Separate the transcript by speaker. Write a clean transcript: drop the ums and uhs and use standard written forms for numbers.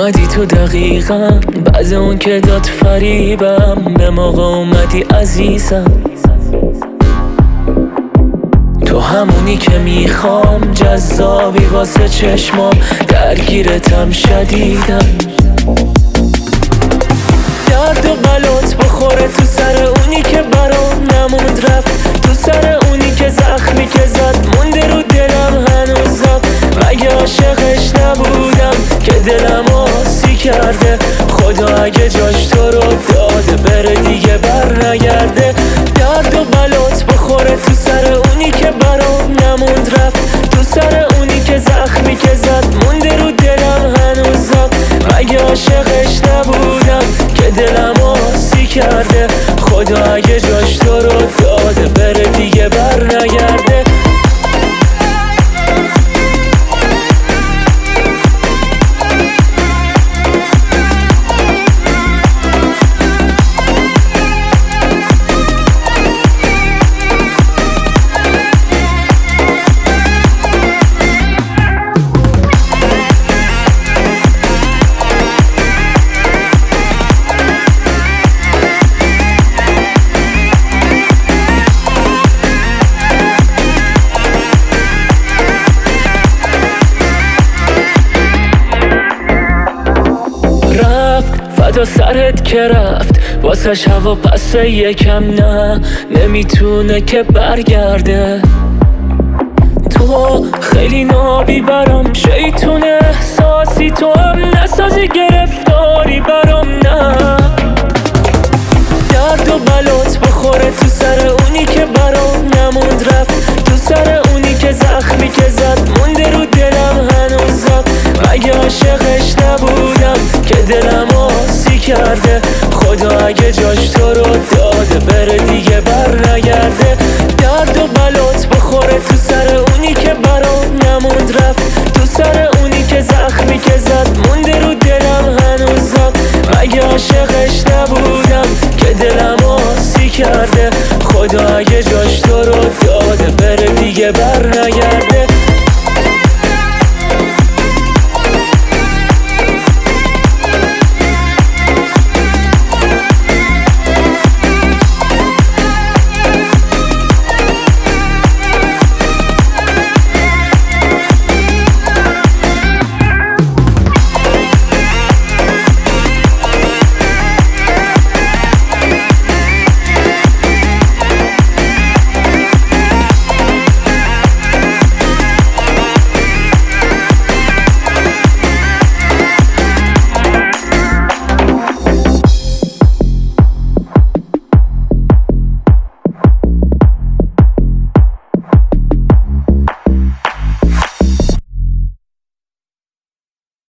Speaker 1: اومدی تو دقیقا بعد اون که داد فریبم، به موقع اومدی عزیزم. تو همونی که میخوام، جذابی واسه چشمام، درگیرتم شدیدم. درد و بلات بخوره تو سر اونی که برام نموند رفت، تو سر اونی که زخمی که زد مونده رو دلم هنوزم. مگه عاشقش نبودم که دلم آسی کرده؟ خدا اگه جاش تو رو داده بره دیگه بر نگرده. درد و بلات بخوره تو سر اونی که برام نموند رفت، تو سر اونی که زخمی که زد مونده رو دلم هنوزم. مگه عاشقش نبودم که دلم آسی کرده؟ خدا اگه جاش تو رو داده بره دیگه بر نگرده. فدا سرت که رفت واسه هوا پس یکم نه نمیتونه که برگرده. تو خیلی نابی برام، شیطون احساسی تو هم نسازی گرفتاری برام نه. درد و بلات بخوره تو سر اونی که برام نموند رفت، تو سر اونی که زخمی که زد مونده رو دلم هنوزم. مگه عاشقش نبودم که دلم آسی کرده؟ خدا اگه جاش تو رو داده بره دیگه بر نگرده. درد و بلات بخوره تو سر اونی که برام نموند رفت، تو سر اونی که زخمی که زد مونده رو دلم هنوزم. مگه عاشقش نبودم که دلم آسی کرده؟ خدا اگه جاش تو رو داده بره دیگه بر